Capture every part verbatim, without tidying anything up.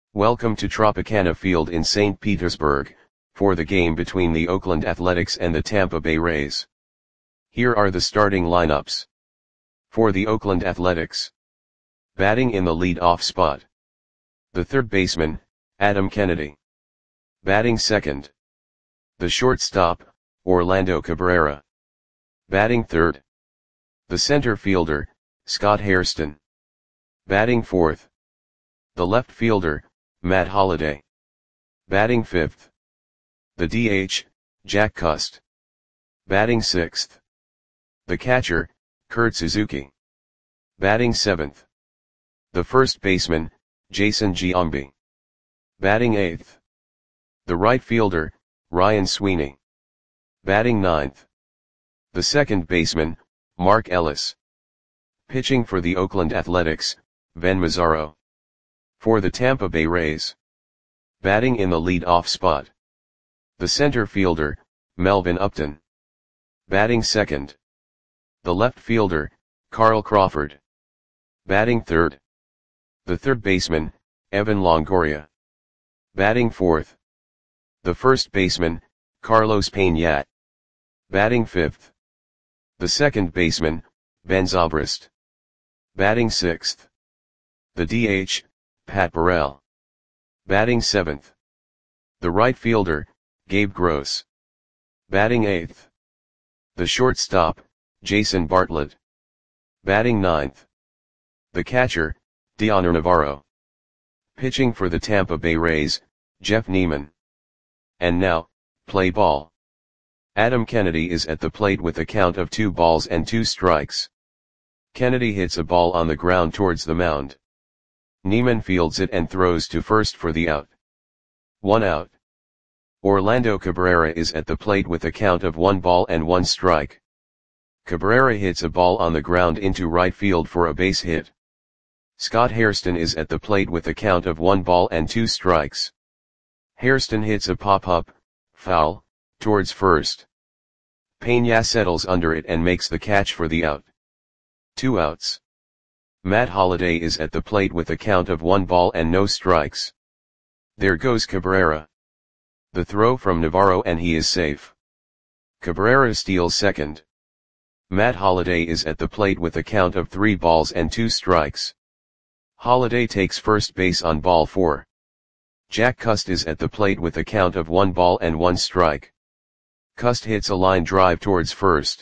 Welcome to Tropicana Field in Saint Petersburg, for the game between the Oakland Athletics and the Tampa Bay Rays. Here are the starting lineups. For the Oakland Athletics. Batting in the lead-off spot. The third baseman, Adam Kennedy. Batting second. The shortstop, Orlando Cabrera. Batting third. The center fielder, Scott Hairston. Batting fourth. The left fielder, Matt Holliday. Batting fifth. The D H, Jack Cust. Batting sixth. The catcher, Kurt Suzuki. Batting seventh. The first baseman, Jason Giambi. Batting eighth. The right fielder, Ryan Sweeney. Batting ninth. The second baseman, Mark Ellis. Pitching for the Oakland Athletics, Ben Mazzaro. For the Tampa Bay Rays. Batting in the lead-off spot. The center fielder, Melvin Upton. Batting second. The left fielder, Carl Crawford. Batting third. The third baseman, Evan Longoria. Batting fourth. The first baseman, Carlos Pena. Batting fifth. The second baseman, Ben Zobrist. Batting sixth. The D H, Pat Burrell. Batting seventh. The right fielder, Gabe Gross. Batting eighth. The shortstop, Jason Bartlett. Batting ninth. The catcher, Dioner Navarro. Pitching for the Tampa Bay Rays, Jeff Neiman. And now, play ball. Adam Kennedy is at the plate with a count of two balls and two strikes. Kennedy hits a ball on the ground towards the mound. Neiman fields it and throws to first for the out. One out. Orlando Cabrera is at the plate with a count of one ball and one strike. Cabrera hits a ball on the ground into right field for a base hit. Scott Hairston is at the plate with a count of one ball and two strikes. Hairston hits a pop-up, foul, towards first. Pena settles under it and makes the catch for the out. Two outs. Matt Holliday is at the plate with a count of one ball and no strikes. There goes Cabrera. The throw from Navarro and he is safe. Cabrera steals second. Matt Holliday is at the plate with a count of three balls and two strikes. Holliday takes first base on ball four. Jack Cust is at the plate with a count of one ball and one strike. Cust hits a line drive towards first.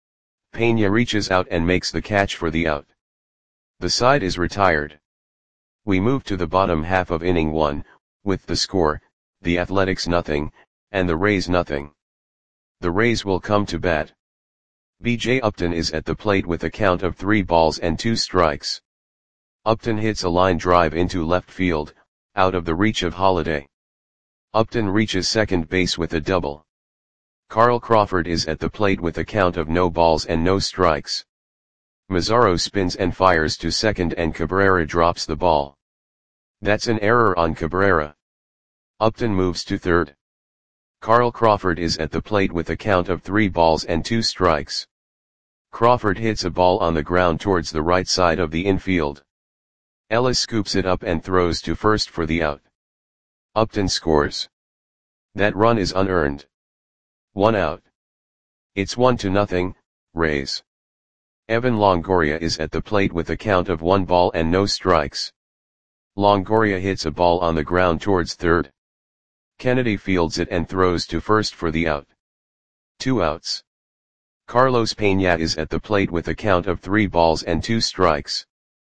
Pena reaches out and makes the catch for the out. The side is retired. We move to the bottom half of inning one, with the score, the Athletics nothing, and the Rays nothing. The Rays will come to bat. B J Upton is at the plate with a count of three balls and two strikes. Upton hits a line drive into left field, out of the reach of Holliday. Upton reaches second base with a double. Carl Crawford is at the plate with a count of no balls and no strikes. Mazzaro spins and fires to second and Cabrera drops the ball. That's an error on Cabrera. Upton moves to third. Carl Crawford is at the plate with a count of three balls and two strikes. Crawford hits a ball on the ground towards the right side of the infield. Ellis scoops it up and throws to first for the out. Upton scores. That run is unearned. One out. It's one to nothing, Rays. Evan Longoria is at the plate with a count of one ball and no strikes. Longoria hits a ball on the ground towards third. Kennedy fields it and throws to first for the out. Two outs. Carlos Pena is at the plate with a count of three balls and two strikes.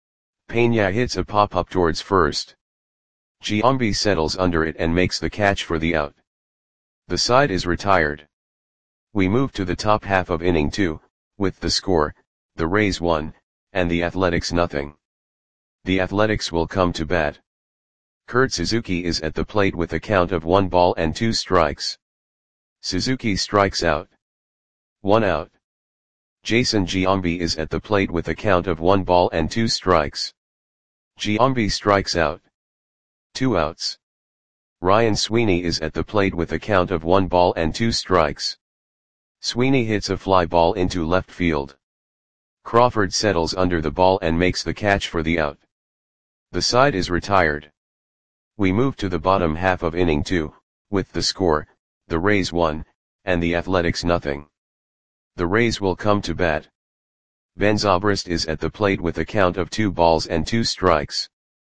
Pena hits a pop-up towards first. Giambi settles under it and makes the catch for the out. The side is retired. We move to the top half of inning two, with the score, the Rays one, and the Athletics nothing. The Athletics will come to bat. Kurt Suzuki is at the plate with a count of one ball and two strikes. Suzuki strikes out. One out. Jason Giambi is at the plate with a count of one ball and two strikes. Giambi strikes out. Two outs. Ryan Sweeney is at the plate with a count of one ball and two strikes. Sweeney hits a fly ball into left field. Crawford settles under the ball and makes the catch for the out. The side is retired. We move to the bottom half of inning two, with the score, the Rays one, and the Athletics nothing. The Rays will come to bat. Ben Zobrist is at the plate with a count of two balls and two strikes.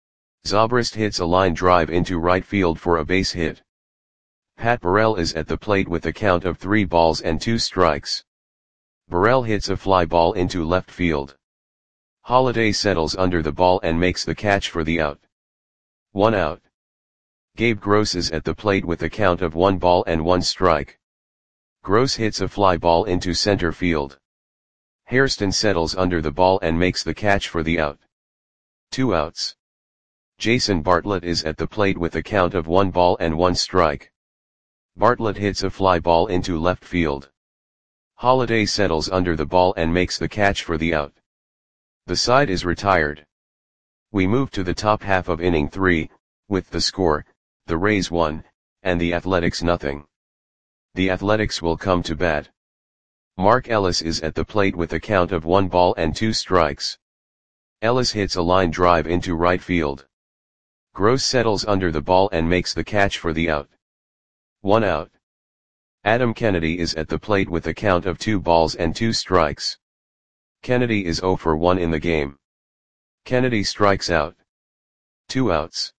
Zobrist hits a line drive into right field for a base hit. Pat Burrell is at the plate with a count of three balls and two strikes. Burrell hits a fly ball into left field. Holliday settles under the ball and makes the catch for the out. One out. Gabe Gross is at the plate with a count of one ball and one strike. Gross hits a fly ball into center field. Hairston settles under the ball and makes the catch for the out. Two outs. Jason Bartlett is at the plate with a count of one ball and one strike. Bartlett hits a fly ball into left field. Holliday settles under the ball and makes the catch for the out. The side is retired. We move to the top half of inning three, with the score, the Rays one, and the Athletics nothing. The Athletics will come to bat. Mark Ellis is at the plate with a count of one ball and two strikes. Ellis hits a line drive into right field. Gross settles under the ball and makes the catch for the out. One out. Adam Kennedy is at the plate with a count of two balls and two strikes. Kennedy is zero for one in the game. Kennedy strikes out. Two outs.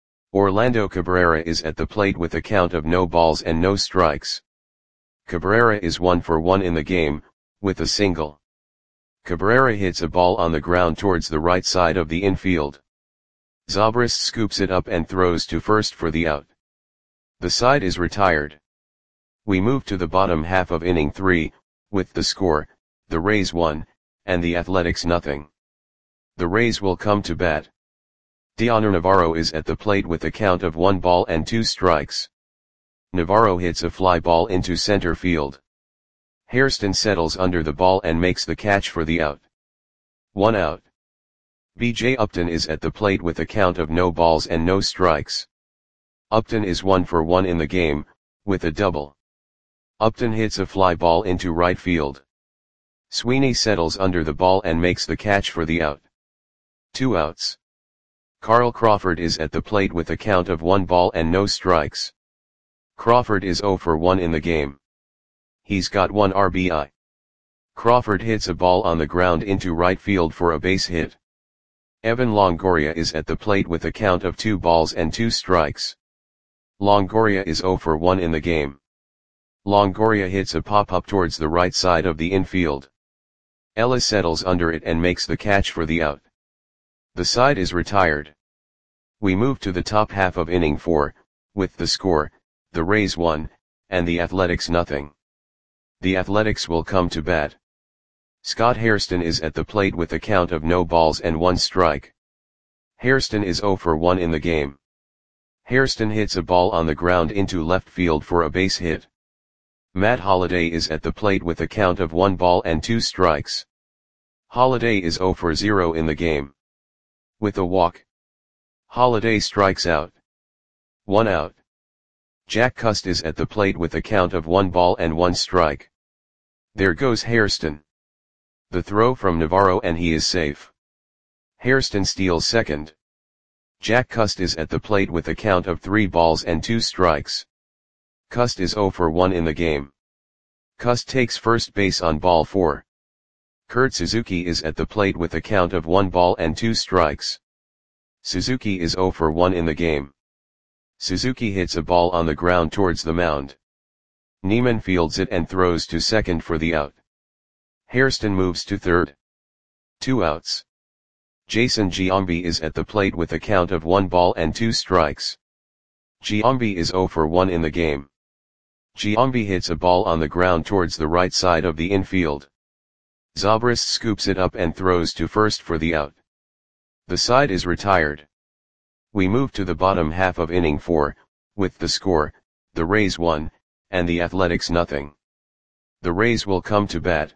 Orlando Cabrera is at the plate with a count of no balls and no strikes. Cabrera is one for one in the game, with a single. Cabrera hits a ball on the ground towards the right side of the infield. Zobrist scoops it up and throws to first for the out. The side is retired. We move to the bottom half of inning three, with the score, the Rays one, and the Athletics nothing. The Rays will come to bat. Dioner Navarro is at the plate with a count of one ball and two strikes. Navarro hits a fly ball into center field. Hairston settles under the ball and makes the catch for the out. One out. B J Upton is at the plate with a count of no balls and no strikes. Upton is one for one in the game, with a double. Upton hits a fly ball into right field. Sweeney settles under the ball and makes the catch for the out. Two outs. Carl Crawford is at the plate with a count of one ball and no strikes. Crawford is zero for one in the game. He's got one R B I. Crawford hits a ball on the ground into right field for a base hit. Evan Longoria is at the plate with a count of two balls and two strikes. Longoria is zero for one in the game. Longoria hits a pop-up towards the right side of the infield. Ellis settles under it and makes the catch for the out. The side is retired. We move to the top half of inning four, with the score, the Rays one, and the Athletics nothing. The Athletics will come to bat. Scott Hairston is at the plate with a count of no balls and one strike. Hairston is zero for one in the game. Hairston hits a ball on the ground into left field for a base hit. Matt Holliday is at the plate with a count of one ball and two strikes. Holliday is zero for zero in the game. With a walk, Holliday strikes out. One out. Jack Cust is at the plate with a count of one ball and one strike. There goes Hairston. The throw from Navarro and he is safe. Hairston steals second. Jack Cust is at the plate with a count of three balls and two strikes. Cust is zero for one in the game. Cust takes first base on ball four. Kurt Suzuki is at the plate with a count of one ball and two strikes. Suzuki is zero for one in the game. Suzuki hits a ball on the ground towards the mound. Neiman fields it and throws to second for the out. Hairston moves to third. Two outs. Jason Giambi is at the plate with a count of one ball and two strikes. Giambi is zero for one in the game. Giambi hits a ball on the ground towards the right side of the infield. Zobrist scoops it up and throws to first for the out. The side is retired. We move to the bottom half of inning four, with the score, the Rays one, and the Athletics nothing. The Rays will come to bat.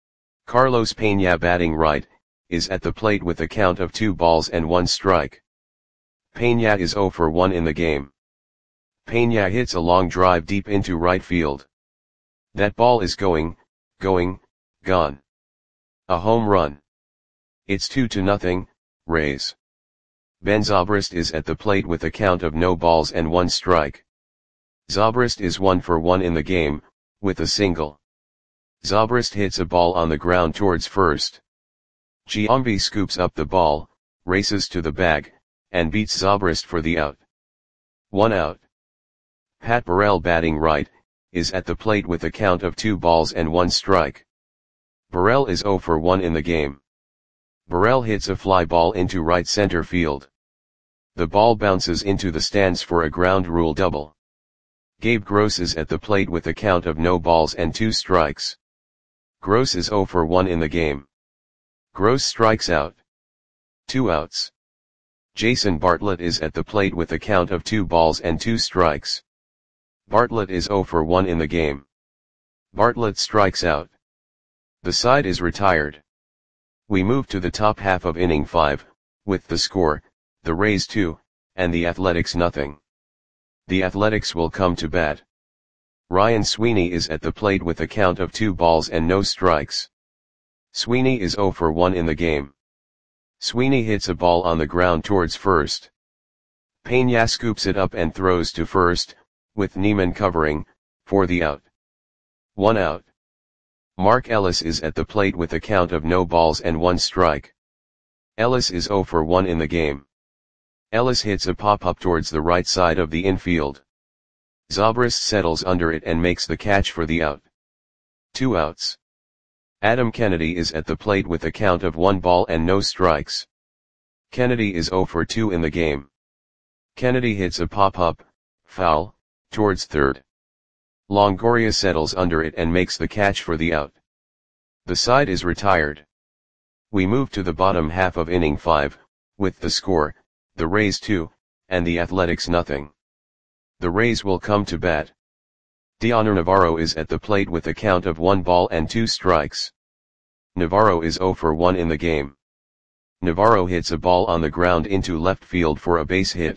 Carlos Peña, batting right, is at the plate with a count of two balls and one strike. Peña is zero for one in the game. Peña hits a long drive deep into right field. That ball is going, going, gone. A home run. It's two to nothing, Rays. Ben Zobrist is at the plate with a count of no balls and one strike. Zobrist is one for one in the game, with a single. Zobrist hits a ball on the ground towards first. Giambi scoops up the ball, races to the bag, and beats Zobrist for the out. One out. Pat Burrell, batting right, is at the plate with a count of two balls and one strike. Burrell is zero for one in the game. Burrell hits a fly ball into right center field. The ball bounces into the stands for a ground rule double. Gabe Gross is at the plate with a count of no balls and two strikes. Gross is zero for one in the game. Gross strikes out. Two outs. Jason Bartlett is at the plate with a count of two balls and two strikes. Bartlett is zero for one in the game. Bartlett strikes out. The side is retired. We move to the top half of inning five, with the score, the Rays two, and the Athletics nothing. The Athletics will come to bat. Ryan Sweeney is at the plate with a count of two balls and no strikes. Sweeney is zero for one in the game. Sweeney hits a ball on the ground towards first. Peña scoops it up and throws to first, with Neiman covering, for the out. One out. Mark Ellis is at the plate with a count of no balls and one strike. Ellis is zero for one in the game. Ellis hits a pop-up towards the right side of the infield. Zobrist settles under it and makes the catch for the out. Two outs. Adam Kennedy is at the plate with a count of one ball and no strikes. Kennedy is zero for two in the game. Kennedy hits a pop-up, foul, towards third. Longoria settles under it and makes the catch for the out. The side is retired. We move to the bottom half of inning five, with the score, the Rays two, and the Athletics nothing. The Rays will come to bat. Dioner Navarro is at the plate with a count of one ball and two strikes. Navarro is zero for one in the game. Navarro hits a ball on the ground into left field for a base hit.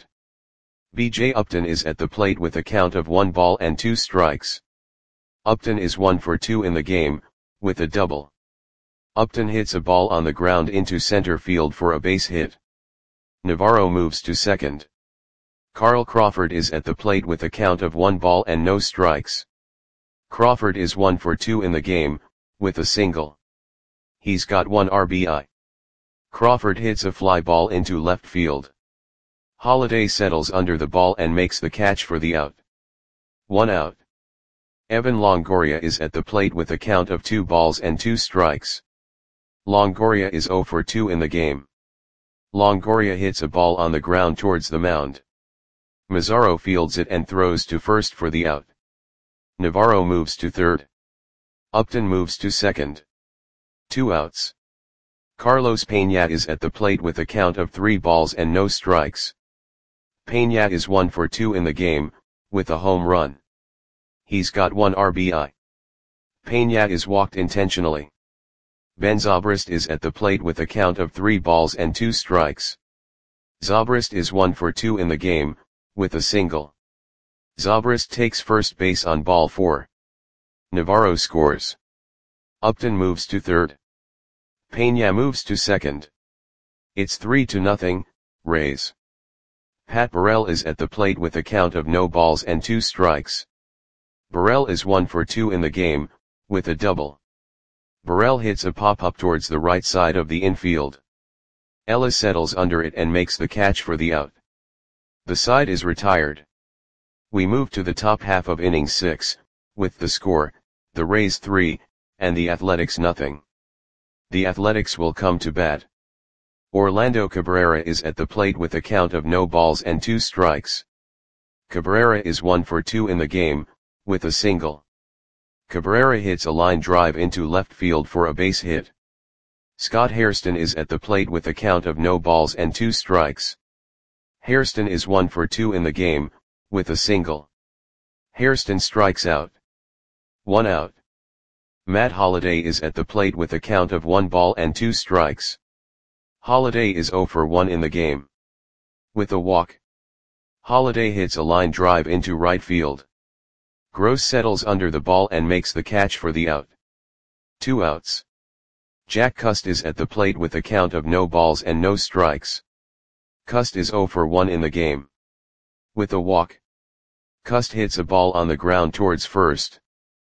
B J Upton is at the plate with a count of one ball and two strikes. Upton is one for two in the game, with a double. Upton hits a ball on the ground into center field for a base hit. Navarro moves to second. Carl Crawford is at the plate with a count of one ball and no strikes. Crawford is one for two in the game, with a single. He's got one R B I. Crawford hits a fly ball into left field. Holliday settles under the ball and makes the catch for the out. One out. Evan Longoria is at the plate with a count of two balls and two strikes. Longoria is zero for two in the game. Longoria hits a ball on the ground towards the mound. Mazzaro fields it and throws to first for the out. Navarro moves to third. Upton moves to second. Two outs. Carlos Peña is at the plate with a count of three balls and no strikes. Peña is one for two in the game, with a home run. He's got one R B I. Peña is walked intentionally. Ben Zobrist is at the plate with a count of three balls and two strikes. Zobrist is one for two in the game, with a single. Zobrist takes first base on ball four. Navarro scores. Upton moves to third. Peña moves to second. It's three to nothing, Rays. Pat Burrell is at the plate with a count of no balls and two strikes. Burrell is one for two in the game, with a double. Burrell hits a pop-up towards the right side of the infield. Ellis settles under it and makes the catch for the out. The side is retired. We move to the top half of inning six, with the score, the Rays three, and the Athletics nothing. The Athletics will come to bat. Orlando Cabrera is at the plate with a count of no balls and two strikes. Cabrera is one for two in the game, with a single. Cabrera hits a line drive into left field for a base hit. Scott Hairston is at the plate with a count of no balls and two strikes. Hairston is one for two in the game, with a single. Hairston strikes out. One out. Matt Holliday is at the plate with a count of one ball and two strikes. Holliday is zero for one in the game. With a walk. Holliday hits a line drive into right field. Gross settles under the ball and makes the catch for the out. Two outs. Jack Cust is at the plate with a count of no balls and no strikes. Cust is zero for one in the game. With a walk, Cust hits a ball on the ground towards first.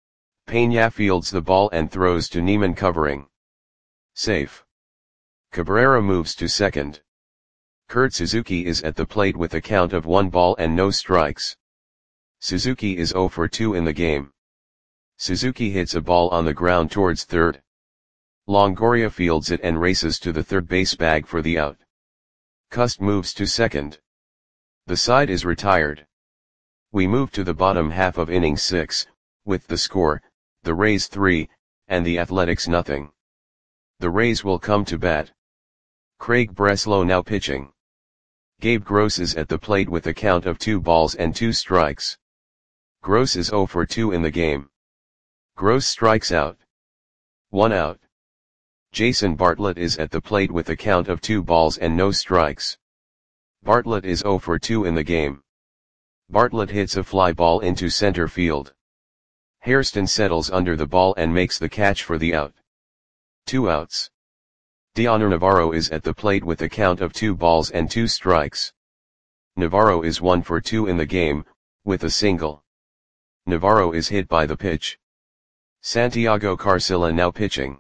Peña fields the ball and throws to Niemann covering. Safe. Cabrera moves to second. Kurt Suzuki is at the plate with a count of one ball and no strikes. Suzuki is zero for two in the game. Suzuki hits a ball on the ground towards third. Longoria fields it and races to the third base bag for the out. Cust moves to second. The side is retired. We move to the bottom half of inning six, with the score, the Rays three, and the Athletics nothing. The Rays will come to bat. Craig Breslow now pitching. Gabe Gross is at the plate with a count of two balls and two strikes. Gross is zero for two in the game. Gross strikes out. One out. Jason Bartlett is at the plate with a count of two balls and no strikes. Bartlett is zero for two in the game. Bartlett hits a fly ball into center field. Hairston settles under the ball and makes the catch for the out. Two outs. Dioner Navarro is at the plate with a count of two balls and two strikes. Navarro is one for two in the game, with a single. Navarro is hit by the pitch. Santiago Carcilla now pitching.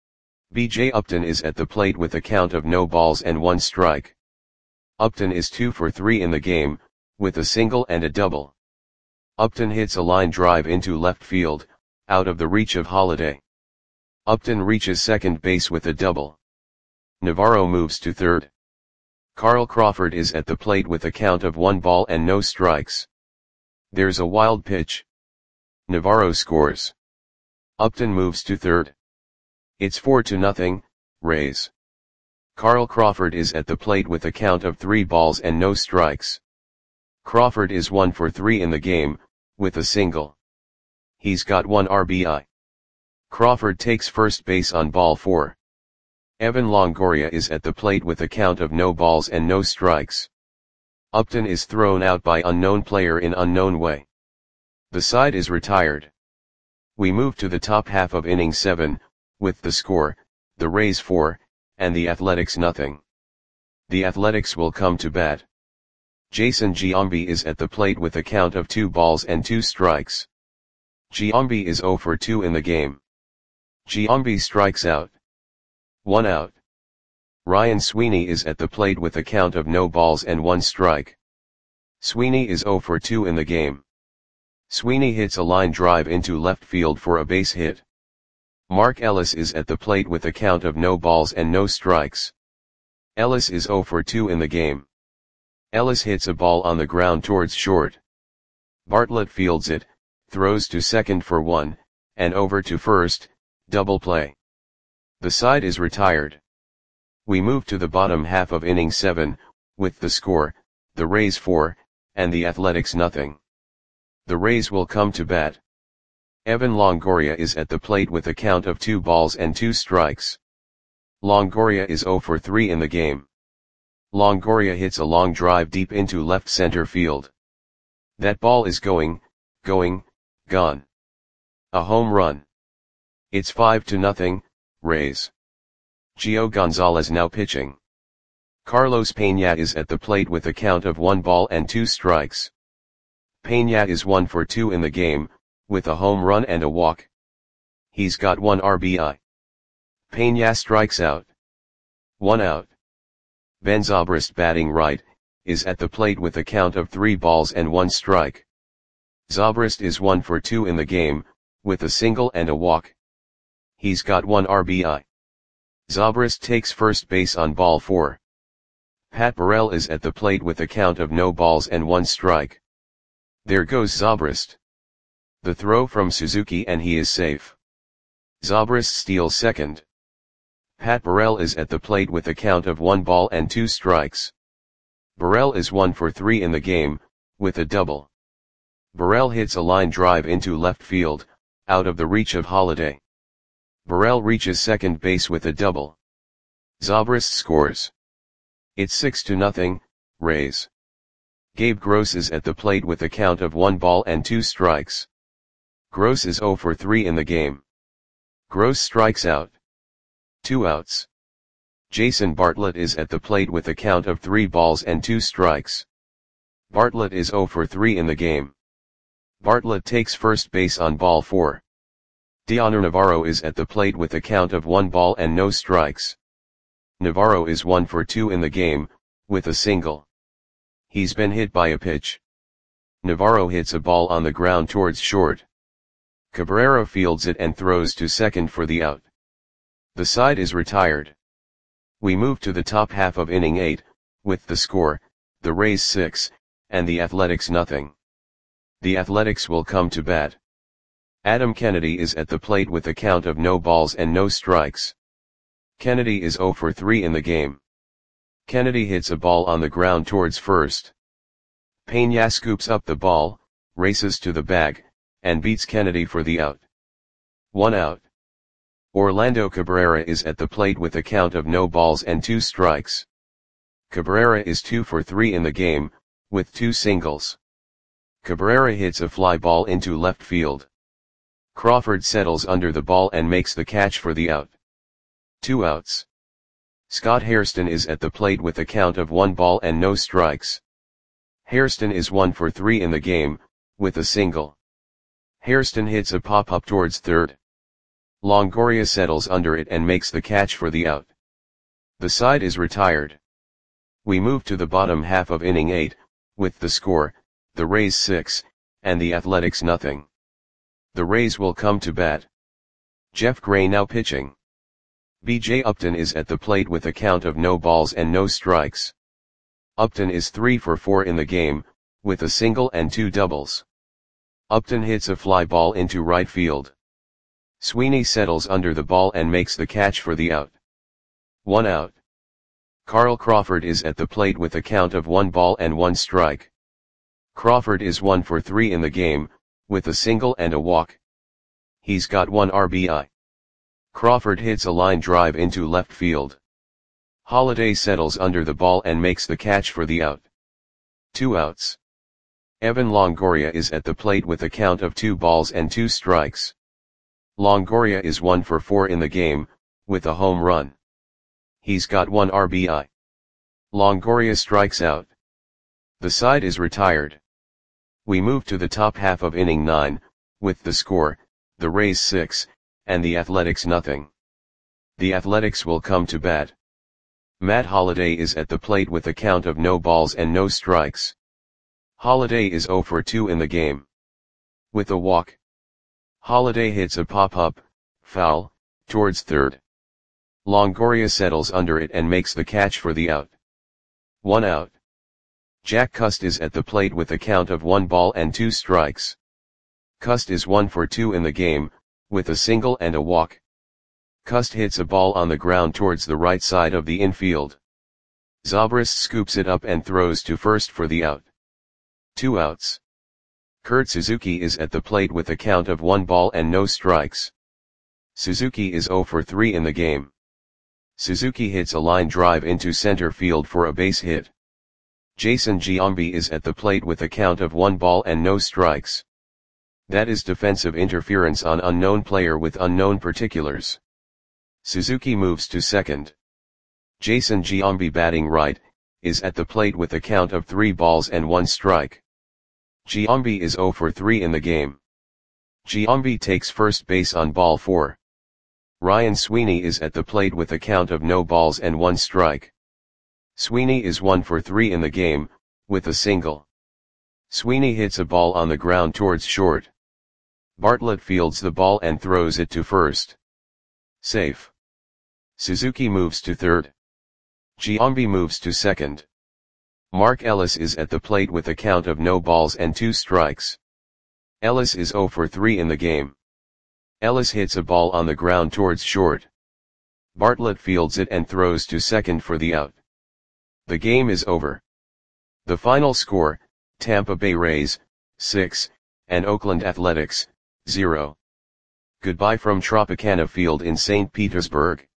B J Upton is at the plate with a count of no balls and one strike. Upton is two for three in the game, with a single and a double. Upton hits a line drive into left field, out of the reach of Holliday. Upton reaches second base with a double. Navarro moves to third. Carl Crawford is at the plate with a count of one ball and no strikes. There's a wild pitch. Navarro scores. Upton moves to third. It's four to nothing, Rays. Carl Crawford is at the plate with a count of three balls and no strikes. Crawford is one for three in the game, with a single. He's got one R B I. Crawford takes first base on ball four. Evan Longoria is at the plate with a count of no balls and no strikes. Upton is thrown out by unknown player in unknown way. The side is retired. We move to the top half of inning seven, with the score, the Rays four, and the Athletics nothing. The Athletics will come to bat. Jason Giambi is at the plate with a count of two balls and two strikes. Giambi is zero for two in the game. Giambi strikes out. One out. Ryan Sweeney is at the plate with a count of no balls and one strike. Sweeney is zero for two in the game. Sweeney hits a line drive into left field for a base hit. Mark Ellis is at the plate with a count of no balls and no strikes. Ellis is zero for two in the game. Ellis hits a ball on the ground towards short. Bartlett fields it, throws to second for one, and over to first, double play. The side is retired. We move to the bottom half of inning seven, with the score, the Rays four, and the Athletics nothing. The Rays will come to bat. Evan Longoria is at the plate with a count of two balls and two strikes. Longoria is zero for three in the game. Longoria hits a long drive deep into left center field. That ball is going, going, gone. A home run. It's five to nothing, Rays. Gio Gonzalez now pitching. Carlos Peña is at the plate with a count of one ball and two strikes. Peña is one for two in the game, with a home run and a walk. He's got one R B I. Peña strikes out. One out. Ben Zobrist, batting right, is at the plate with a count of three balls and one strike. Zobrist is one for two in the game, with a single and a walk. He's got one R B I. Zobrist takes first base on ball four. Pat Burrell is at the plate with a count of no balls and one strike. There goes Zobrist. The throw from Suzuki and he is safe. Zobrist steals second. Pat Burrell is at the plate with a count of one ball and two strikes. Burrell is one for three in the game, with a double. Burrell hits a line drive into left field, out of the reach of Holliday. Burrell reaches second base with a double. Zobrist scores. It's six to nothing, Rays. Gabe Gross is at the plate with a count of one ball and two strikes. Gross is zero for three in the game. Gross strikes out. Two outs. Jason Bartlett is at the plate with a count of three balls and two strikes. Bartlett is zero for three in the game. Bartlett takes first base on ball four. Dioner Navarro is at the plate with a count of one ball and no strikes. Navarro is one for two in the game, with a single. He's been hit by a pitch. Navarro hits a ball on the ground towards short. Cabrera fields it and throws to second for the out. The side is retired. We move to the top half of inning eight, with the score, the Rays six, and the Athletics nothing. The Athletics will come to bat. Adam Kennedy is at the plate with a count of no balls and no strikes. Kennedy is zero for three in the game. Kennedy hits a ball on the ground towards first. Peña scoops up the ball, races to the bag, and beats Kennedy for the out. One out. Orlando Cabrera is at the plate with a count of no balls and two strikes. Cabrera is two for three in the game, with two singles. Cabrera hits a fly ball into left field. Crawford settles under the ball and makes the catch for the out. Two outs. Scott Hairston is at the plate with a count of one ball and no strikes. Hairston is one for three in the game, with a single. Hairston hits a pop-up towards third. Longoria settles under it and makes the catch for the out. The side is retired. We move to the bottom half of inning eight, with the score, the Rays six, and the Athletics nothing. The Rays will come to bat. Jeff Gray now pitching. B J Upton is at the plate with a count of no balls and no strikes. Upton is three for four in the game, with a single and two doubles. Upton hits a fly ball into right field. Sweeney settles under the ball and makes the catch for the out. One out. Carl Crawford is at the plate with a count of one ball and one strike. Crawford is one for three in the game, with a single and a walk. He's got one R B I. Crawford hits a line drive into left field. Holliday settles under the ball and makes the catch for the out. Two outs. Evan Longoria is at the plate with a count of two balls and two strikes. Longoria is one for four in the game, with a home run. He's got one R B I. Longoria strikes out. The side is retired. We move to the top half of inning nine, with the score, the Rays six, and the Athletics nothing. The Athletics will come to bat. Matt Holliday is at the plate with a count of no balls and no strikes. Holliday is zero for two in the game. With a walk. Holliday hits a pop-up, foul, towards third. Longoria settles under it and makes the catch for the out. One out. Jack Cust is at the plate with a count of one ball and two strikes. Cust is one for two in the game, with a single and a walk. Cust hits a ball on the ground towards the right side of the infield. Zobrist scoops it up and throws to first for the out. Two outs. Kurt Suzuki is at the plate with a count of one ball and no strikes. Suzuki is zero for three in the game. Suzuki hits a line drive into center field for a base hit. Jason Giambi is at the plate with a count of one ball and no strikes. That is defensive interference on unknown player with unknown particulars. Suzuki moves to second. Jason Giambi, batting right, is at the plate with a count of three balls and one strike. Giambi is zero for three in the game. Giambi takes first base on ball four. Ryan Sweeney is at the plate with a count of no balls and one strike. Sweeney is one for three in the game, with a single. Sweeney hits a ball on the ground towards short. Bartlett fields the ball and throws it to first. Safe. Suzuki moves to third. Giambi moves to second. Mark Ellis is at the plate with a count of no balls and two strikes. Ellis is zero for three in the game. Ellis hits a ball on the ground towards short. Bartlett fields it and throws to second for the out. The game is over. The final score, Tampa Bay Rays, six, and Oakland Athletics, zero. Goodbye from Tropicana Field in Saint Petersburg.